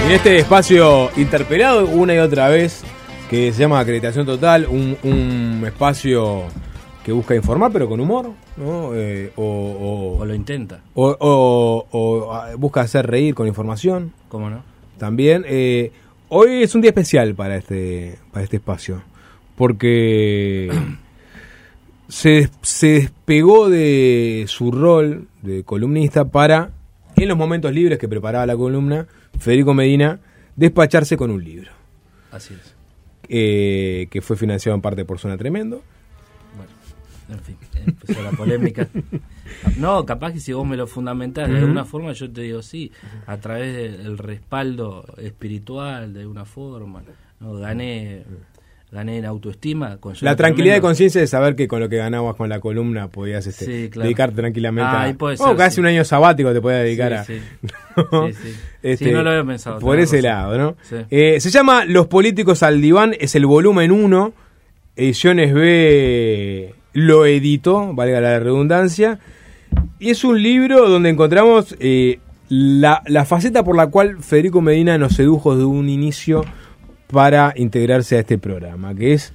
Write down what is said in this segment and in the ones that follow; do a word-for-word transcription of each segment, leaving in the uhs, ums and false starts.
En este espacio interpelado una y otra vez, que se llama Acreditación Total, un, un espacio que busca informar pero con humor, ¿no? Eh, o, o, o lo intenta. O, o, o busca hacer reír con información. ¿Cómo no? También. Eh, hoy es un día especial para este, para este espacio, porque se, se despegó de su rol de columnista para, en los momentos libres que preparaba la columna, Federico Medina, despacharse con un libro. Así es. Eh, que fue financiado en parte por Suena Tremendo. Bueno, en fin, empezó la polémica. No, capaz que si vos me lo fundamentás uh-huh. de alguna forma, yo te digo sí, a través del respaldo espiritual, de alguna forma, ¿no? Gané... gané en autoestima. Con la tranquilidad de conciencia de saber que con lo que ganabas con la columna podías este, sí, claro. dedicarte tranquilamente ah, a... Puede oh, ser, casi sí. un año sabático te podías dedicar sí, a... Sí. ¿no? Sí, sí. Este, sí, no lo había pensado. Por ese razón. lado, ¿no? Sí. Eh, se llama Los Políticos al Diván, es el volumen uno, Ediciones B lo editó, valga la redundancia, y es un libro donde encontramos eh, la, la faceta por la cual Federico Medina nos sedujo desde un inicio para integrarse a este programa, que es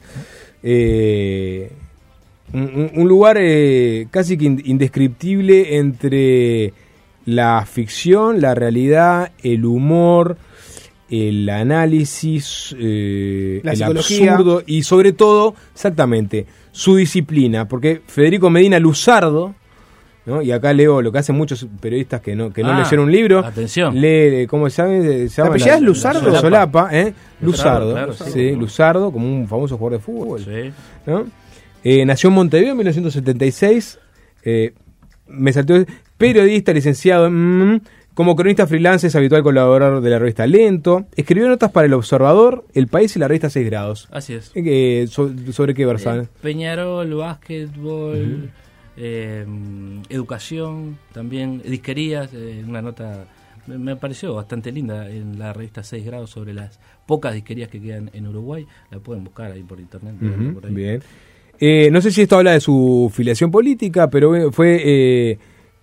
eh, un, un lugar eh, casi que indescriptible entre la ficción, la realidad, el humor, el análisis, eh, la el psicología. Absurdo y sobre todo, exactamente, su disciplina, porque Federico Medina Luzardo, ¿no? Y acá leo lo que hacen muchos periodistas que no que no ah, leyeron un libro. Atención. Lee, ¿cómo se llama? Se llama ¿La, la es Luzardo? La solapa, ¿eh? Luzardo, claro, sí, sí. Luzardo, como un famoso jugador de fútbol. Sí. ¿No? Eh, nació en Montevideo en mil novecientos setenta y seis. Eh, me saltó periodista, licenciado en... Como cronista freelance es habitual colaborador de la revista Lento. Escribió notas para El Observador, El País y la revista seis grados. Así es. Eh, so, ¿Sobre qué versan? Eh, Peñarol, básquetbol, uh-huh. eh, educación, también disquerías. Eh, una nota me pareció bastante linda en la revista seis grados sobre las pocas disquerías que quedan en Uruguay. La pueden buscar ahí por internet. Uh-huh. Por ahí. Bien. Eh, no sé si esto habla de su filiación política, pero fue... Eh,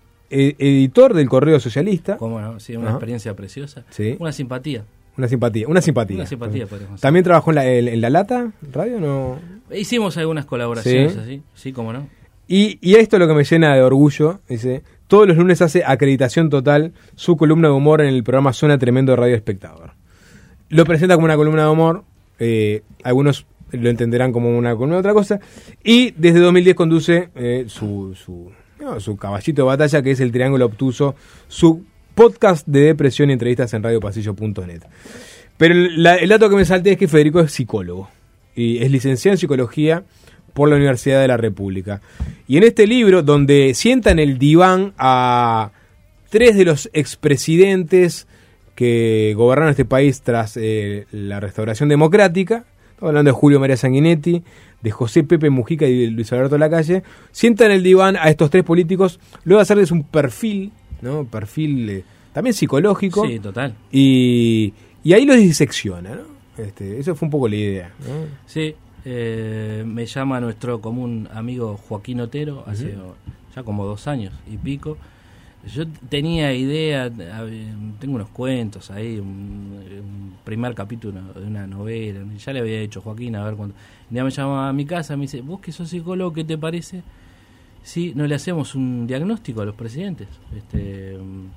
editor del Correo Socialista. ¿Cómo no? Sí, una uh-huh. experiencia preciosa. Sí. Una simpatía. Una simpatía, una simpatía. Una simpatía, podemos ¿También trabajó en la, en, en la Lata Radio? No. Hicimos algunas colaboraciones sí. así, sí, cómo no. Y, y esto es lo que me llena de orgullo, dice, todos los lunes hace Acreditación Total, su columna de humor en el programa Suena Tremendo de Radio Espectador. Lo presenta como una columna de humor, eh, algunos lo entenderán como una columna de otra cosa, y desde dos mil diez conduce eh, su... su No, su caballito de batalla, que es El Triángulo Obtuso, su podcast de depresión y entrevistas en radio pasillo punto net. Pero la, el dato que me salté es que Federico es psicólogo y es licenciado en psicología por la Universidad de la República. Y en este libro, donde sienta en el diván a tres de los expresidentes que gobernaron este país tras eh, la restauración democrática, estamos hablando de Julio María Sanguinetti, de José Pepe Mujica y de Luis Alberto Lacalle, sienta en el diván a estos tres políticos, luego de hacerles un perfil, ¿no? Perfil eh, también psicológico. Sí, total. Y, y ahí los disecciona, ¿no? Este, eso fue un poco la idea, ¿no? Sí, eh, me llama nuestro común amigo Joaquín Otero, hace uh-huh. ya como dos años y pico. Yo tenía idea, tengo unos cuentos ahí, un, un primer capítulo de una novela, ya le había dicho Joaquín, a ver cuando... Un día me llama a mi casa, me dice, vos que sos psicólogo, ¿qué te parece? Sí, no le hacemos un diagnóstico a los presidentes. Este,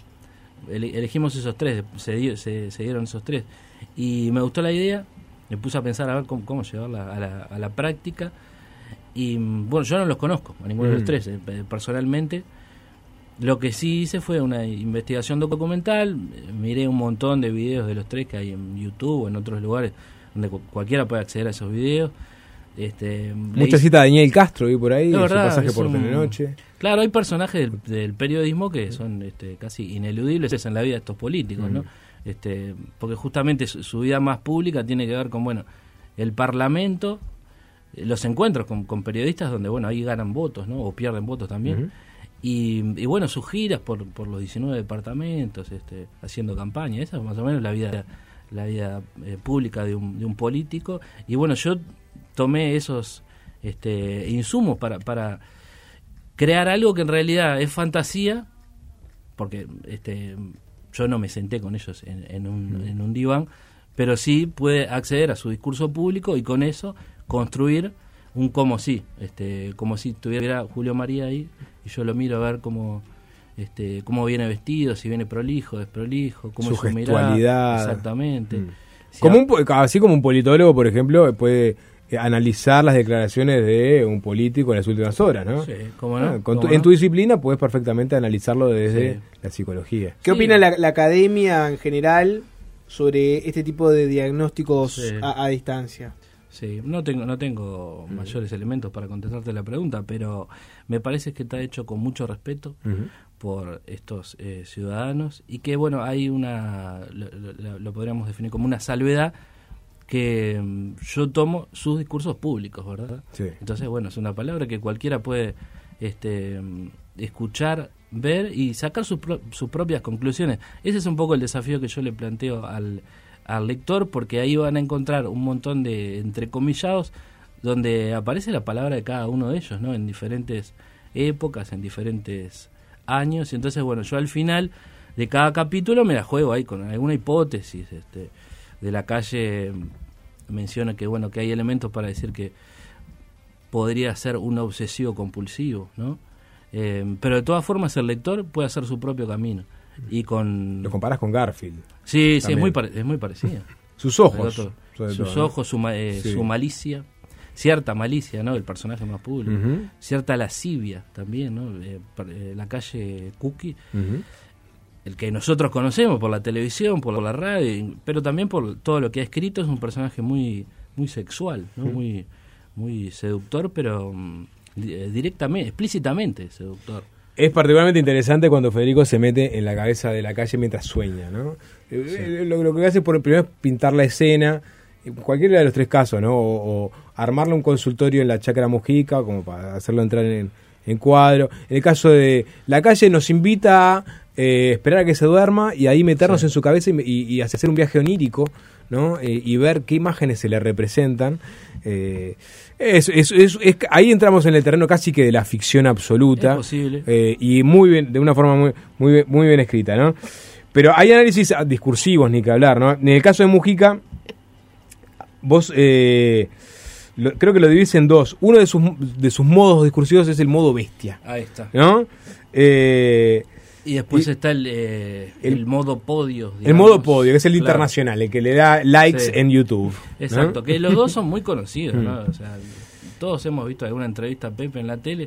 ele- elegimos esos tres, se, dio, se, se dieron esos tres. Y me gustó la idea, me puse a pensar a ver cómo, cómo llevarla a la, a la práctica. Y bueno, yo no los conozco, a ninguno mm. de los tres, eh, personalmente. Lo que sí hice fue una investigación documental, miré un montón de videos de los tres que hay en YouTube o en otros lugares donde cualquiera puede acceder a esos videos. Este, Mucha cita de Daniel Castro vi por ahí, no, su verdad, pasaje por un, Telenoche. Claro, hay personajes del, del periodismo que son este, casi ineludibles en la vida de estos políticos, mm. ¿no? Este, porque justamente su, su vida más pública tiene que ver con, bueno, el Parlamento, los encuentros con, con periodistas donde, bueno, ahí ganan votos, ¿no? O pierden votos también. Mm-hmm. Y, y bueno, sus giras por, por los diecinueve departamentos, este, haciendo campaña, esa es más o menos la vida la vida eh, pública de un, de un político. Y bueno, yo tomé esos este, insumos para, para crear algo que en realidad es fantasía, porque este, yo no me senté con ellos en, en, un, mm. en un diván, pero sí puede acceder a su discurso público y con eso construir un como si, este, como si tuviera Julio María ahí y yo lo miro a ver cómo, este, cómo viene vestido, si viene prolijo, desprolijo, cómo su es su gestualidad. mirada, exactamente. Mm. Si como ha... un, así como un politólogo, por ejemplo, puede eh, analizar las declaraciones de un político en las últimas horas, ¿no? Sí, cómo no. Ah, con tu, ¿Cómo en no? tu disciplina puedes perfectamente analizarlo desde Sí. la psicología. ¿Qué Sí. opina la, la academia en general sobre este tipo de diagnósticos Sí. a, a distancia? Sí, no tengo no tengo Mm. mayores elementos para contestarte la pregunta, pero me parece que está hecho con mucho respeto Uh-huh. por estos eh, ciudadanos y que, bueno, hay una, lo, lo, lo podríamos definir como una salvedad que mm, yo tomo sus discursos públicos, ¿verdad? Sí. Entonces, bueno, es una palabra que cualquiera puede este, mm, escuchar, ver y sacar sus, pro- sus propias conclusiones. Ese es un poco el desafío que yo le planteo al, al lector, porque ahí van a encontrar un montón de entrecomillados donde aparece la palabra de cada uno de ellos, ¿no? En diferentes épocas, en diferentes años, y entonces, bueno, yo al final de cada capítulo me la juego ahí con alguna hipótesis. Este, de la Calle menciona que, bueno, que hay elementos para decir que podría ser un obsesivo compulsivo, ¿no? Eh, pero de todas formas el lector puede hacer su propio camino. Y con... Lo comparas con Garfield. Sí, sí, es también. muy, pare- es muy parecido. Sus ojos. Otro, sobre sus todo, ¿no? ojos, su, ma- eh, Sí. su malicia, cierta malicia, ¿no? El personaje más público. Ujú. Cierta lascivia también, ¿no? Eh, par- eh, la Calle Cookie, Ujú. el que nosotros conocemos por la televisión, por la radio, pero también por todo lo que ha escrito, es un personaje muy muy sexual, ¿no? Muy muy seductor, pero mm, di- eh, directamente, explícitamente seductor. Es particularmente interesante cuando Federico se mete en la cabeza de la Calle mientras sueña, ¿no? Eh, Lo, lo que hace por primero es pintar la escena, en cualquiera de los tres casos, ¿no? O, o armarle un consultorio en la Chacra Mujica, como para hacerlo entrar en, en cuadro. En el caso de la Calle nos invita a eh, esperar a que se duerma y ahí meternos Sí. en su cabeza y, y- y hacer un viaje onírico, ¿no? Eh, y ver qué imágenes se le representan. Eh, es, es- es- es- ahí entramos en el terreno casi que de la ficción absoluta. Es posible. Eh, y muy bien, de una forma muy, muy, bien- muy bien escrita, ¿no? Pero hay análisis ah, discursivos, ni que hablar, ¿no? En el caso de Mujica, vos eh, lo- creo que lo dividís en dos. Uno de sus, de sus modos discursivos es el modo bestia, Ahí está. ¿no? Eh, Y después Y- está el, eh, el, el- modo podio. el digamos. modo podio, que es el Claro. internacional, el que le da likes Sí. en YouTube. ¿no? Exacto, que los dos son muy conocidos, Mm. ¿no? O sea, todos hemos visto alguna entrevista a Pepe en la tele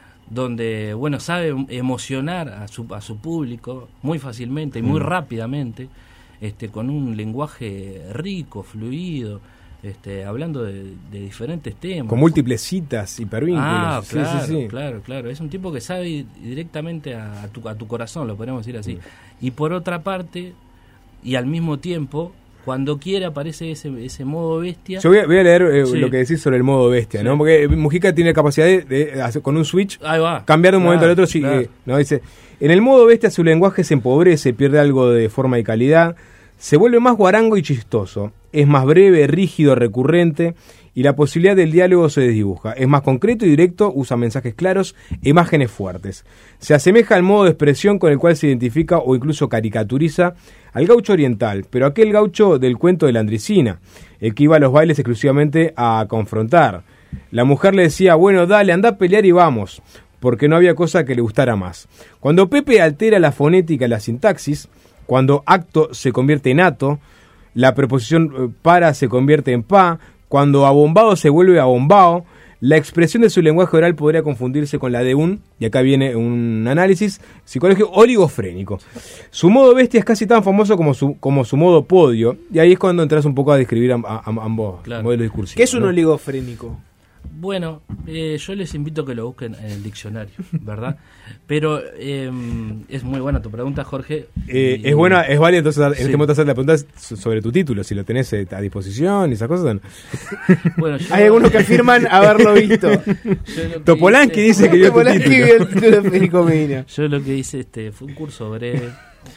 donde, bueno, sabe emocionar a su a su público muy fácilmente y muy Mm. rápidamente, este con un lenguaje rico, fluido, este hablando de, de diferentes temas. Con múltiples citas, hipervínculos. Ah, Sí, claro, sí, sí. claro, claro. Es un tipo que sabe di- directamente a, a tu, a tu corazón, lo podríamos decir así. Mm. Y por otra parte, y al mismo tiempo, cuando quiere aparece ese, ese modo bestia. Yo voy a, voy a leer eh, Sí. lo que decís sobre el modo bestia, Sí. ¿no? Porque Mujica tiene capacidad de, de hacer, con un switch, Ahí va. cambiar de un Claro, momento al otro. Sí, claro. eh, ¿no? Dice, en el modo bestia su lenguaje se empobrece, pierde algo de forma y calidad, se vuelve más guarango y chistoso, es más breve, rígido, recurrente, y la posibilidad del diálogo se desdibuja. Es más concreto y directo, usa mensajes claros, imágenes fuertes. Se asemeja al modo de expresión con el cual se identifica o incluso caricaturiza al gaucho oriental, pero aquel gaucho del cuento de la Andricina, el que iba a los bailes exclusivamente a confrontar. La mujer le decía, bueno, dale, anda a pelear y vamos, porque no había cosa que le gustara más. Cuando Pepe altera la fonética y la sintaxis, cuando acto se convierte en ato, la preposición eh, para se convierte en pa, cuando abombado se vuelve abombao, la expresión de su lenguaje oral podría confundirse con la de un, y acá viene un análisis psicológico, oligofrénico. Su modo bestia es casi tan famoso como su, como su modo podio, y ahí es cuando entras un poco a describir a, a- a- ambos Claro. modelos discursivos. ¿Qué es un ¿no? oligofrénico? Bueno, eh, yo les invito a que lo busquen en el diccionario, ¿verdad? Pero eh, es muy buena tu pregunta, Jorge. Eh, Y- es buena, es válida entonces en Sí. este momento hacer la pregunta so- sobre tu título, si lo tenés eh, a disposición y esas cosas. Bueno, yo- Hay algunos que afirman haberlo visto. yo lo que Topolanqui hice- dice que dio tu Polanski título. vio el título de Federico Medina. Yo lo que hice este fue un curso breve.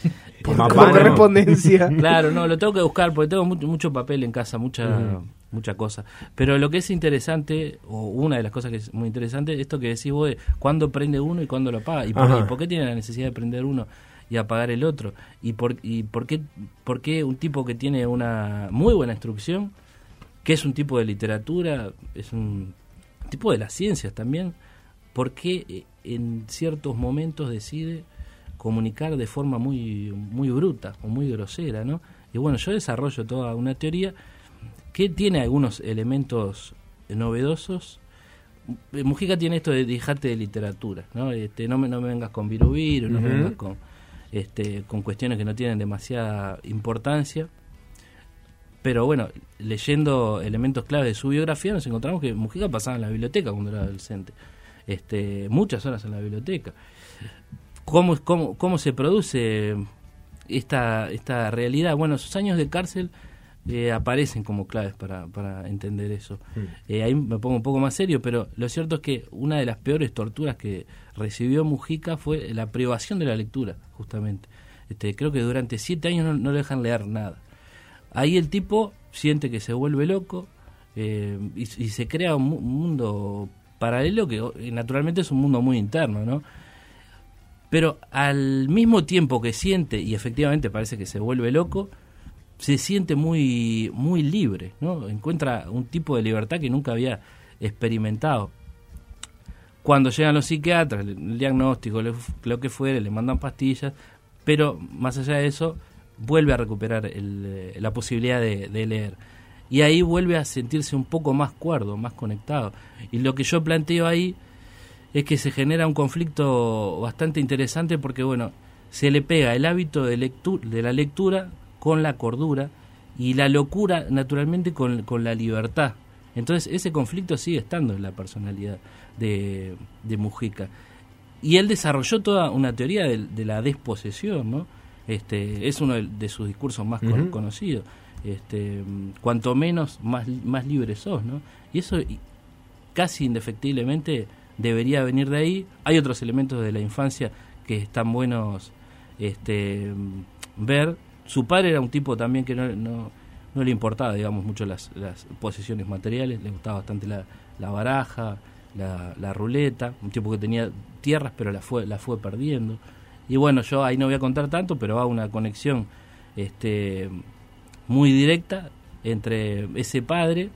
Más Como vano. correspondencia. Claro, no, lo tengo que buscar porque tengo mucho, mucho papel en casa, mucha mucha cosa. Pero lo que es interesante, o una de las cosas que es muy interesante, esto que decís vos de cuándo prende uno y cuándo lo apaga. ¿Y por, Ajá. y por qué tiene la necesidad de prender uno y apagar el otro. ¿Y por, y por qué, por qué un tipo que tiene una muy buena instrucción, que es un tipo de literatura, es un tipo de las ciencias también, por qué en ciertos momentos decide comunicar de forma muy, muy bruta o muy grosera, ¿no? Y bueno, yo desarrollo toda una teoría que tiene algunos elementos novedosos. Mujica tiene esto de dejarte de literatura, ¿no? Este, no me, no me vengas con virubiru, no uh-huh. me vengas con, este, con cuestiones que no tienen demasiada importancia. Pero bueno, leyendo elementos claves de su biografía nos encontramos que Mujica pasaba en la biblioteca cuando era adolescente, este, muchas horas en la biblioteca. ¿Cómo, cómo, cómo se produce esta, esta realidad? Bueno, sus años de cárcel eh, aparecen como claves para, para entender eso. Mm. Eh, ahí me pongo un poco más serio, pero lo cierto es que una de las peores torturas que recibió Mujica fue la privación de la lectura, justamente. Este, creo que durante siete años no, no le dejan leer nada. Ahí el tipo siente que se vuelve loco eh, y, y se crea un, un mundo paralelo que eh, naturalmente es un mundo muy interno, ¿no? Pero al mismo tiempo que siente, y efectivamente parece que se vuelve loco, se siente muy, muy libre, ¿no? Encuentra un tipo de libertad que nunca había experimentado. Cuando llegan los psiquiatras, el diagnóstico, lo que fuere, le mandan pastillas, pero más allá de eso, vuelve a recuperar el, la posibilidad de, de leer. Y ahí vuelve a sentirse un poco más cuerdo, más conectado. Y lo que yo planteo ahí es que se genera un conflicto bastante interesante porque, bueno, se le pega el hábito de, lectu- de la lectura con la cordura y la locura, naturalmente, con, con la libertad. Entonces, ese conflicto sigue estando en la personalidad de, de Mujica. Y él desarrolló toda una teoría de, de la desposesión, ¿no? Este, es uno de, de sus discursos más uh-huh. con, conocidos. Este, cuanto menos, más, más libre sos, ¿no? Y eso casi indefectiblemente debería venir de ahí. Hay otros elementos de la infancia que están buenos este, ver. Su padre era un tipo también que no, no, no le importaba, digamos, mucho las, las posesiones materiales, le gustaba bastante la, la baraja, la, la ruleta, un tipo que tenía tierras pero la fue, la fue perdiendo. Y bueno, yo ahí no voy a contar tanto, pero va una conexión este, muy directa entre ese padre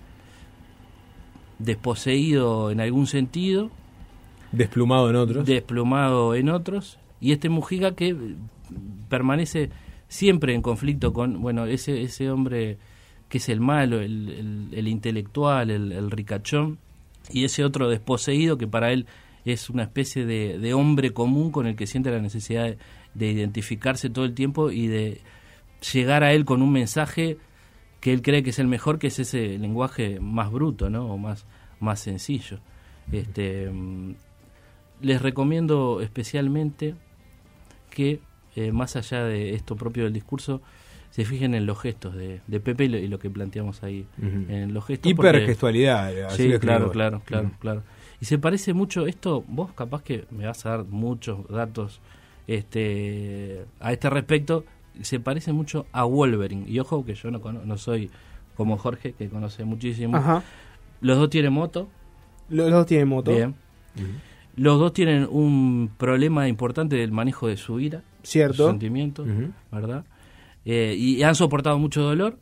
desposeído en algún sentido, desplumado en otros, desplumado en otros, y este Mujica que permanece siempre en conflicto con, bueno, ese ese hombre que es el malo, el, el, el intelectual, el, el ricachón, y ese otro desposeído que para él es una especie de, de hombre común con el que siente la necesidad de, de identificarse todo el tiempo y de llegar a él con un mensaje que él cree que es el mejor, que es ese lenguaje más bruto, ¿no? O más, más sencillo. Este, les recomiendo especialmente que, eh, más allá de esto propio del discurso, se fijen en los gestos de, de Pepe y lo, y lo que planteamos ahí. Uh-huh. En los gestos. Hipergestualidad. Así sí, claro, claro, claro, uh-huh. claro. Y se parece mucho, esto, vos capaz que me vas a dar muchos datos este, a este respecto, se parece mucho a Wolverine. Y ojo que yo no, cono- no soy como Jorge, que conoce muchísimo. Ajá. Los dos tienen moto. Los dos tienen moto. Bien. Uh-huh. Los dos tienen un problema importante del manejo de su ira. Cierto. Sus sentimientos, uh-huh. ¿verdad? Eh, y han soportado mucho dolor.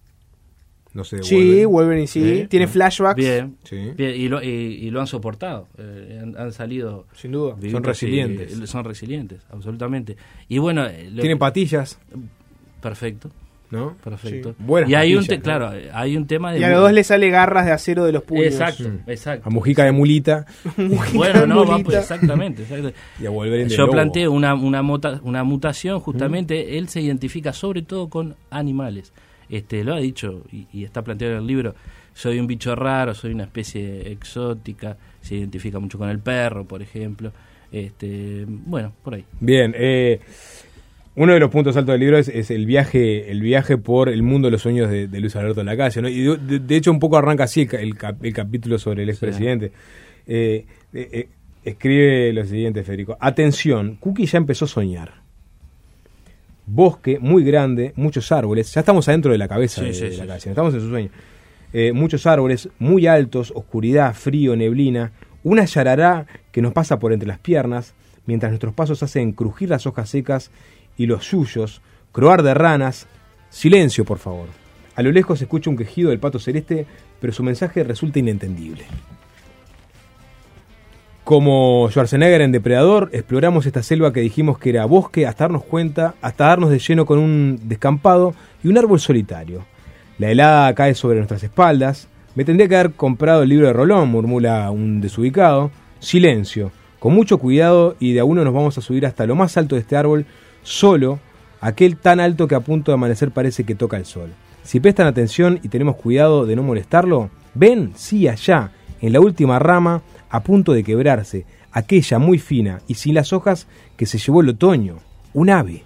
No sé, sí, Wolverine, Wolverine sí. ¿Sí? Tiene flashbacks. Bien, sí. Bien y, lo, y, y lo han soportado. Eh, han, han salido. Sin duda. Son resilientes. Y, son resilientes, absolutamente. Y bueno. Lo, Tienen patillas. Perfecto. ¿No? Perfecto. Sí. Buenas y hay patillas, un te, ¿no? claro, hay un tema de. Y a los dos le sale garras de acero de los puños. Exacto, mm. exacto. A Mujica de mulita. Mujica bueno, de no, mulita. va, pues, exactamente, exactamente. Y a Wolverine de Yo lobo. planteé una, una, mota, una mutación, justamente. Mm. Él se identifica sobre todo con animales. Este, lo ha dicho y, y está planteado en el libro. Soy un bicho raro, soy una especie exótica. Se identifica mucho con el perro, por ejemplo. Este, bueno, por ahí. Bien, eh, uno de los puntos altos del libro es, es el viaje el viaje por el mundo de los sueños de, de Luis Alberto Lacalle, ¿no? Y de, de, de hecho un poco arranca así el, el, cap, el capítulo sobre el expresidente. Sí. Eh, eh, eh, escribe lo siguiente, Federico. Atención, Cookie ya empezó a soñar. Bosque muy grande, muchos árboles. Ya estamos adentro de la cabeza sí, de, sí, de Lacalle, sí. Estamos en su sueño. Eh, muchos árboles muy altos, oscuridad, frío, neblina, una yarará que nos pasa por entre las piernas, mientras nuestros pasos hacen crujir las hojas secas y los yuyos, croar de ranas. Silencio, por favor. A lo lejos se escucha un quejido del pato celeste, pero su mensaje resulta inentendible. Como Schwarzenegger en Depredador, exploramos esta selva que dijimos que era bosque hasta darnos cuenta, hasta darnos de lleno con un descampado y un árbol solitario. La helada cae sobre nuestras espaldas. Me tendría que haber comprado el libro de Rolón, murmura un desubicado. Silencio. Con mucho cuidado y de a uno nos vamos a subir hasta lo más alto de este árbol, solo, aquel tan alto que a punto de amanecer parece que toca el sol. Si prestan atención y tenemos cuidado de no molestarlo, ven, sí, allá, en la última rama, a punto de quebrarse, aquella muy fina y sin las hojas que se llevó el otoño, un ave.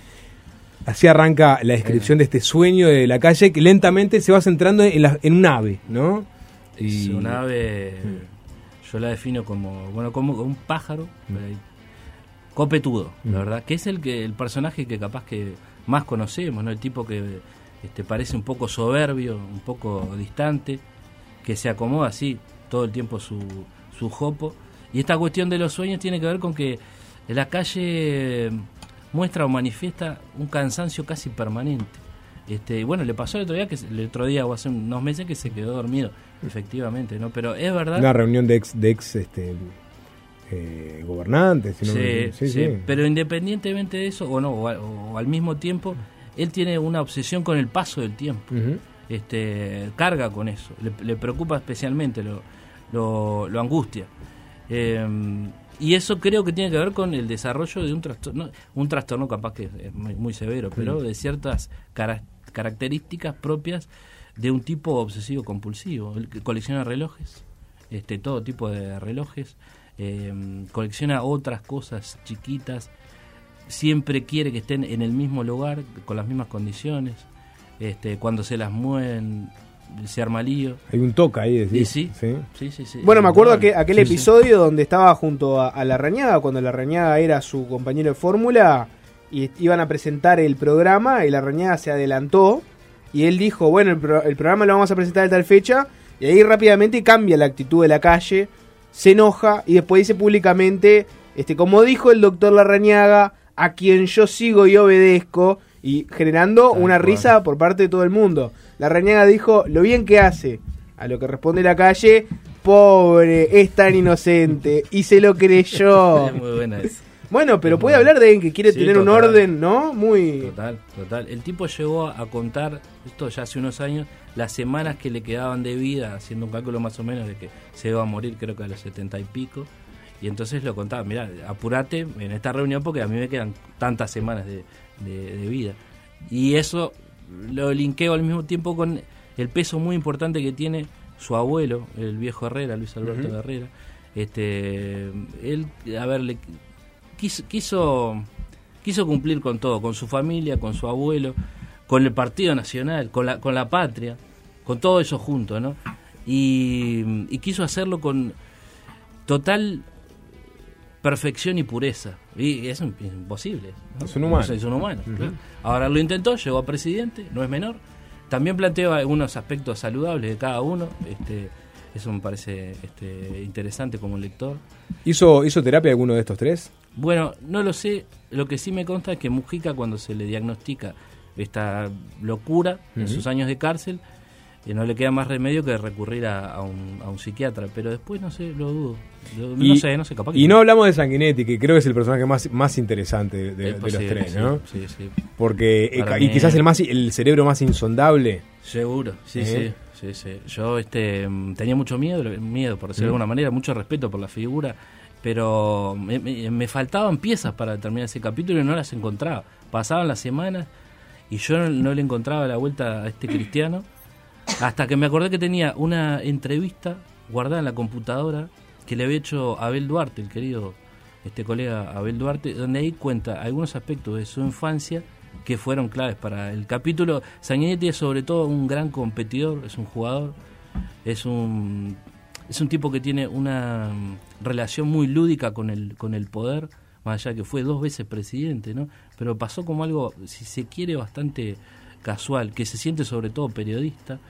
Así arranca la descripción de este sueño de la calle, que lentamente se va centrando en, la, en un ave, ¿no? Y... Es un ave, yo la defino como, bueno, como un pájaro, mm. copetudo, mm. la verdad, que es el que el personaje que capaz que más conocemos, ¿no? El tipo que este, parece un poco soberbio, un poco distante, que se acomoda así todo el tiempo su su jopo, y esta cuestión de los sueños tiene que ver con que la calle muestra o manifiesta un cansancio casi permanente. Este, bueno, le pasó el otro día, que el otro día o hace unos meses que se quedó dormido, efectivamente, ¿no? Pero es verdad. Una reunión de ex, de ex este, eh, gobernantes. Si no sí, me... sí, sí, sí, pero independientemente de eso, o no, o, o al mismo tiempo, él tiene una obsesión con el paso del tiempo. Uh-huh. Este, carga con eso, le, le preocupa especialmente lo Lo, lo angustia. Eh, y eso creo que tiene que ver con el desarrollo de un trastorno, un trastorno capaz que es muy, muy severo, pero de ciertas cara, características propias de un tipo obsesivo compulsivo. Él colecciona relojes, este, todo tipo de relojes, eh, colecciona otras cosas chiquitas, siempre quiere que estén en el mismo lugar, con las mismas condiciones, este, cuando se las mueven se arma lío. Hay un toque ahí, decís. Sí, sí. Sí, sí, sí. Bueno, me acuerdo aquel, aquel sí, episodio sí. donde estaba junto a, a Larrañaga, cuando Larrañaga era su compañero de fórmula, y iban a presentar el programa, y Larrañaga se adelantó, y él dijo, bueno, el, pro, el programa lo vamos a presentar a tal fecha, y ahí rápidamente cambia la actitud de la calle, se enoja, y después dice públicamente, este, como dijo el doctor Larrañaga, a quien yo sigo y obedezco, y generando Tal una cual. risa por parte de todo el mundo. Larrañaga dijo, lo bien que hace, a lo que responde la calle, pobre, es tan inocente, y se lo creyó. Es muy buena esa. Bueno, pero es puede muy... hablar de alguien que quiere sí, tener total. un orden, ¿no? Muy... Total, total. El tipo llegó a contar, esto ya hace unos años, las semanas que le quedaban de vida, haciendo un cálculo más o menos de que se iba a morir, creo que a los setenta y pico, y entonces lo contaba, mirá, apurate en esta reunión porque a mí me quedan tantas semanas de, de, de vida. Y eso lo linkeo al mismo tiempo con el peso muy importante que tiene su abuelo, el viejo Herrera, Luis Alberto uh-huh. Herrera. Este, él, a ver, le, quiso, quiso, quiso cumplir con todo, con su familia, con su abuelo, con el Partido Nacional, con la, con la patria, con todo eso junto, ¿no? Y, y quiso hacerlo con total perfección y pureza, y es imposible, ¿no? Es un humano, es un humano uh-huh. claro. Ahora lo intentó, llegó a presidente, no es menor, también planteó algunos aspectos saludables de cada uno, este, eso me parece este, interesante como lector. ¿Hizo, ¿Hizo terapia alguno de estos tres? Bueno, no lo sé, lo que sí me consta es que Mujica, cuando se le diagnostica esta locura uh-huh. en sus años de cárcel, y no le queda más remedio que recurrir a, a, un, a un psiquiatra, pero después no sé, lo dudo. Lo, y, no sé, no sé, capaz que y no hablamos de Sanguinetti, que creo que es el personaje más, más interesante de, de, posible, de los tres, sí, ¿no? Sí, sí. Porque eh, y quizás el más el cerebro más insondable. Seguro, sí, ¿Eh? sí, sí, sí. Yo este tenía mucho miedo, miedo por decirlo mm. de alguna manera, mucho respeto por la figura, pero me, me, me faltaban piezas para terminar ese capítulo y no las encontraba. Pasaban las semanas y yo no, no le encontraba la vuelta a este cristiano. Hasta que me acordé que tenía una entrevista guardada en la computadora que le había hecho Abel Duarte, el querido este colega Abel Duarte, donde ahí cuenta algunos aspectos de su infancia que fueron claves para el capítulo. Sanguinetti es sobre todo un gran competidor, es un jugador, es un es un tipo que tiene una relación muy lúdica con el con el poder, más allá que fue dos veces presidente, ¿no? Pero pasó como algo, si se quiere, bastante casual, que se siente sobre todo periodista,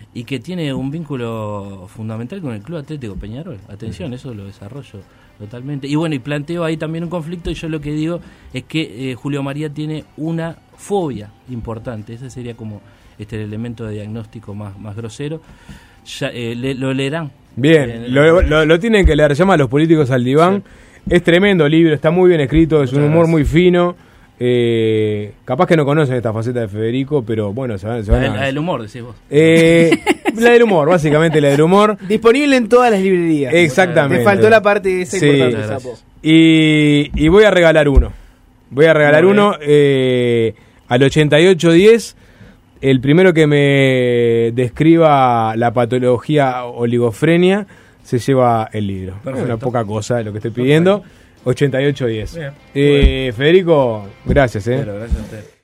y que tiene un vínculo fundamental con el Club Atlético Peñarol. Atención, eso lo desarrollo totalmente. Y bueno, y planteo ahí también un conflicto, y yo lo que digo es que eh, Julio María tiene una fobia importante. Ese sería como este el elemento de diagnóstico más, más grosero. Ya, eh, le, lo leerán. Bien, eh, lo, lo, lo tienen que leer, llama a los políticos al diván. Sí. Es tremendo libro, está muy bien escrito, es Muchas un humor gracias. muy fino. Eh, capaz que no conocen esta faceta de Federico, pero bueno, se van, se van la, a... la del humor, decís vos. Eh, la del humor, básicamente la del humor. Disponible en todas las librerías. Exactamente. Me faltó la parte esa sí. importante, Sapo. Y, y voy a regalar uno. Voy a regalar uno eh, al ochenta y ocho diez. El primero que me describa la patología oligofrenia se lleva el libro. Perfecto. Una poca cosa lo que estoy pidiendo. Perfecto. ochenta y ocho diez. Eh, bueno. Federico, gracias. Eh. Pero, gracias a usted.